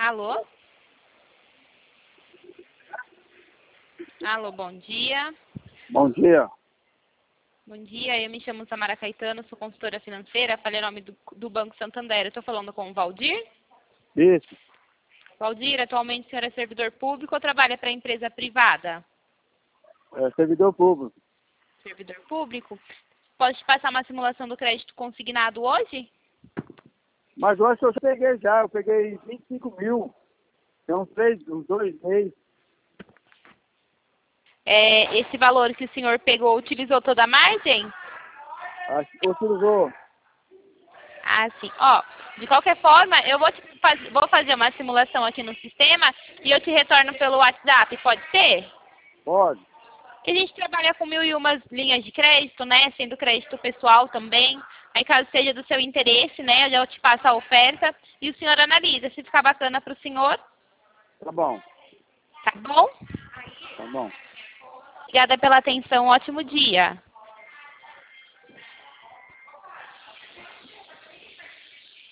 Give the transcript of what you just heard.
Alô? Alô, bom dia. Bom dia. Bom dia, eu me chamo Samara Caetano, sou consultora financeira, falei o nome do Banco Santander. Eu estou falando com o Valdir. Isso. Valdir, atualmente o senhor é servidor público ou trabalha para empresa privada? É servidor público. Servidor público. Pode te passar uma simulação do crédito consignado hoje? Mas hoje eu peguei já, eu peguei 25 mil. Tem uns 2 meses. Esse valor que o senhor pegou, utilizou toda a margem? Acho que utilizou. Ah, sim. Ó, de qualquer forma, eu vou fazer uma simulação aqui no sistema e eu te retorno pelo WhatsApp, pode ser? Pode. Que a gente trabalha com 1001 linhas de crédito, né? Sendo crédito pessoal também. Aí, caso seja do seu interesse, né? Eu te passo a oferta e o senhor analisa. Se ficar bacana para o senhor, Tá bom. tá bom? Tá bom. Obrigada pela atenção. Ótimo dia.